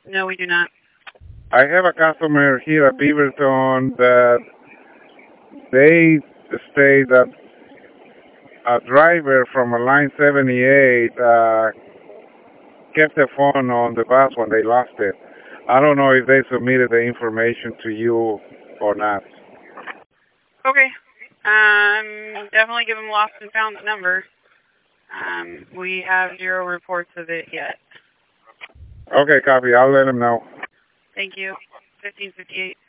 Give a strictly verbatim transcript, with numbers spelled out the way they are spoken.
No, we do not. I have a customer here at Beaverton that they state that a driver from a line seventy-eight uh, kept the phone on the bus when they lost it. I don't know if they submitted the information to you or not. Okay. Um, definitely give them lost and found number. Um, we have zero reports of it yet. Okay, copy. I'll let them know. Thank you. fifteen fifty-eight.